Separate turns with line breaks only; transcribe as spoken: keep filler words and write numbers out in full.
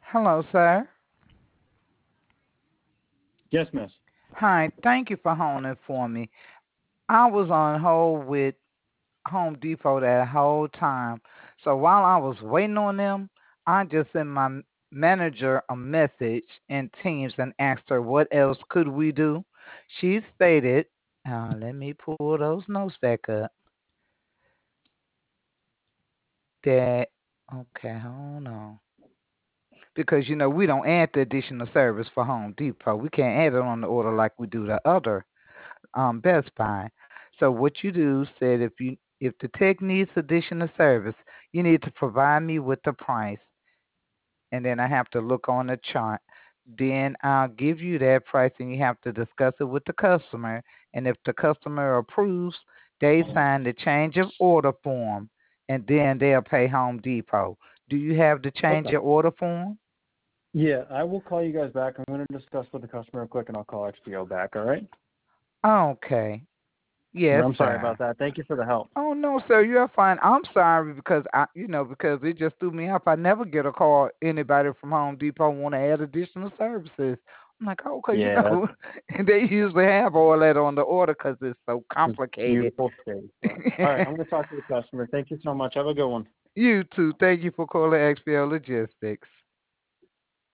Hello, sir.
Yes, miss.
Hi, thank you for holding for me. I was on hold with Home Depot that whole time. So while I was waiting on them, I just sent my m- manager a message in Teams and asked her what else could we do. She stated, uh, let me pull those notes back up, that, okay, hold on. Because, you know, we don't add the additional service for Home Depot. We can't add it on the order like we do the other um, Best Buy. So what you do said if you if the tech needs additional service, you need to provide me with the price, and then I have to look on the chart. Then I'll give you that price, and you have to discuss it with the customer. And if the customer approves, they sign the change of order form, and then they'll pay Home Depot. Do you have the change
Okay.
of order form?
Yeah, I will call you guys back. I'm going to discuss with the customer real quick, and I'll call X P O back. All right.
Okay. Yes,
I'm sorry
sir.
about that. Thank you for the help.
Oh no, sir, you're fine. I'm sorry because I, you know, because it just threw me off. I never get a call. Anybody from Home Depot want to add additional services? I'm like, oh, okay, you
Yeah,
know, and they usually have all that on the order because it's so
it's
complicated.
beautiful state. But all right, I'm going to talk to the customer. Thank you so much. Have a good one.
You too. Thank you for calling X P L Logistics.